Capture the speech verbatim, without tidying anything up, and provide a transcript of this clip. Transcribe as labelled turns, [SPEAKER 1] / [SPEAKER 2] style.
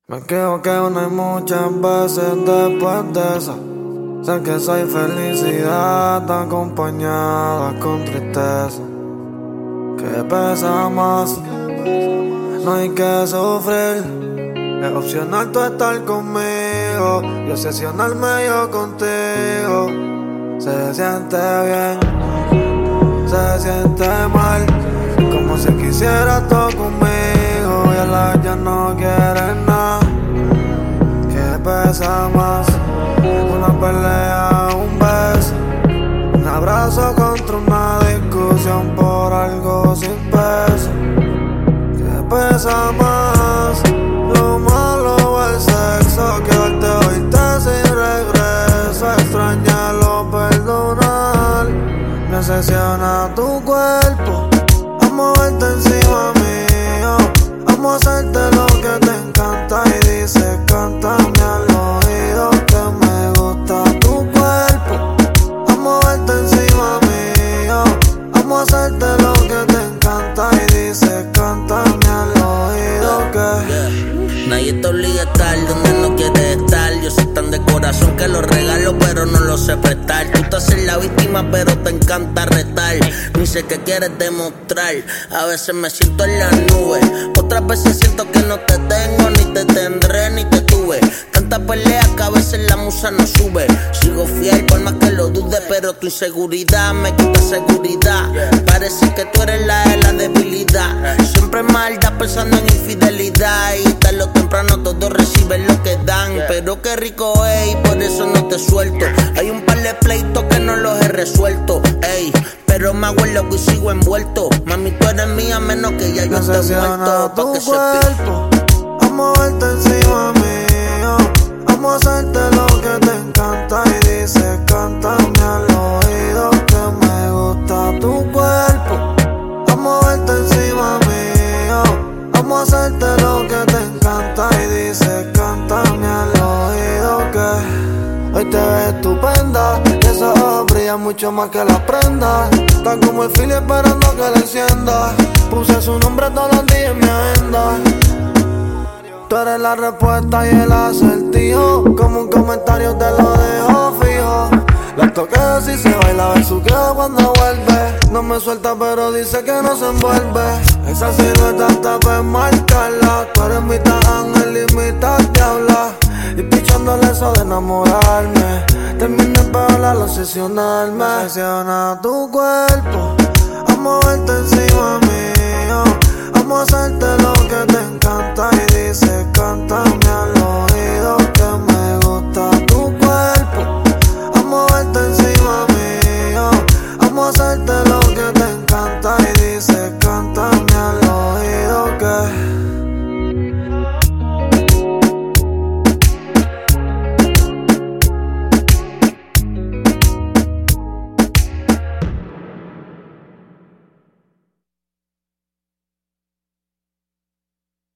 [SPEAKER 1] Me equivoqué una y muchas veces después de eso. Sé que soy felicidad acompañada con tristeza. ¿Qué pesa más? No hay que sufrir. Es opcional tú estar conmigo y obsesionarme yo contigo. Se siente bien, se siente mal, como si quisiera todo conmigo y a la ya no quieres nada. ¿Qué pesa más? Una pelea, un beso, un abrazo contra una discusión por algo sin peso. ¿Qué pesa más? Lo malo o el sexo, quedarte ahorita sin regreso, extrañarlo, perdonar. Me obsesiona tu cuerpo, amo verte encima mío, amo hacerte lo que te encanta y dices cántame al oído que me gusta tu cuerpo, amo verte encima mío, amo hacerte lo que te encanta y dices cántame al oído que
[SPEAKER 2] yeah. Nadie te obliga a estar donde no quieres estar. Yo soy tan de corazón que lo regalo pero no lo sé prestar. Tú te haces la víctima pero te encanta retar. Ni sé qué quieres demostrar. A veces me siento en las nubes, otras veces siento que no te tengo, ni te tendré, ni te tuve. Tantas peleas que a veces la musa no sube. Sigo fiel por más que lo dude, pero tu inseguridad me quita seguridad. Parece que tú eres la de la debilidad. Siempre maldad pensando en infidelidad. Y tarde o temprano todos reciben lo que dan. Pero qué rico es y por eso no te suelto. Hay un par de pleitos que no los he resuelto, ey, pero me hago el loco y sigo envuelto. Mami, tú eres mía menos que ya yo esté muerto.
[SPEAKER 1] tu
[SPEAKER 2] Pa' que
[SPEAKER 1] cuerpo, amo verte encima mío, amo hacerte lo que te encanta y dices cántame al oído que me gusta tu cuerpo, amo verte encima mío, amo hacerte lo que te encanta y dices cántame al oído que hoy te ves estupenda y esos ojos brillan mucho más que las prendas. Está como el fili esperando que la encienda. Puse su nombre todos los días en mi agenda. Tú eres la respuesta y el acertijo, como un comentario te lo dejo fijo. La toqué así se baila besuqueo cuando vuelve. No me suelta pero dice que no se envuelve. Esa silueta está para marcarla. Tú eres mitad ángel y mitad diabla. Y pichándole eso de enamorarme. Terminé para hablar, obsesionarme. Me obsesiona tu cuerpo, amo verte encima mío, amo hacerte lo que te encanta y dices canta